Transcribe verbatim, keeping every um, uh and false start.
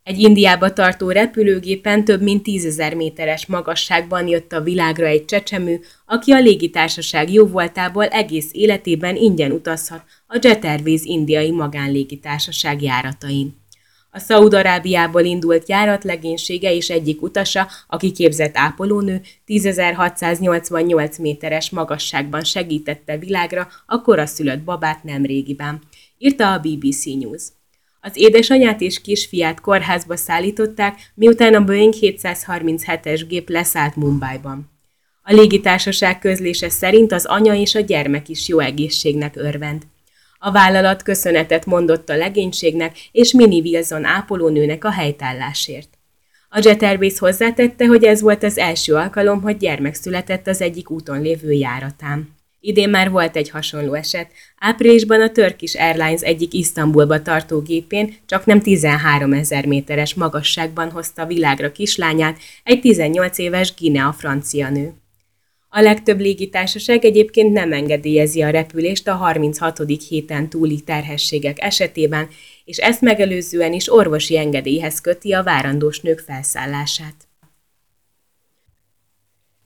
Egy Indiába tartó repülőgépen több mint tízezer méteres magasságban jött a világra egy csecsemő, aki a légitársaság jóvoltából egész életében ingyen utazhat a Jet Airways indiai magánlégitársaság járatain. A Szaúd-Arábiából indult járat legénysége és egyik utasa, aki képzett ápolónő, tízezer-hatszáznyolcvannyolc méteres magasságban segítette világra a koraszülött babát nemrégiben, írta a bé bé cé News. Az édesanyját és kisfiát kórházba szállították, miután a Boeing hétszázharminchetes gép leszállt Mumbaiban. A légitársaság közlése szerint az anya és a gyermek is jó egészségnek örvend. A vállalat köszönetet mondott a legénységnek és Minnie Wilson ápolónőnek a helytállásért. A Jet Airways hozzátette, hogy ez volt az első alkalom, hogy gyermek született az egyik úton lévő járatán. Idén már volt egy hasonló eset. Áprilisban a Turkish Airlines egyik Isztambulba tartó gépén csaknem tizenháromezer méteres magasságban hozta világra kislányát egy tizennyolc éves Guinea francia nő. A legtöbb légitársaság egyébként nem engedélyezi a repülést a harminchatodik héten túli terhességek esetében, és ezt megelőzően is orvosi engedélyhez köti a várandós nők felszállását.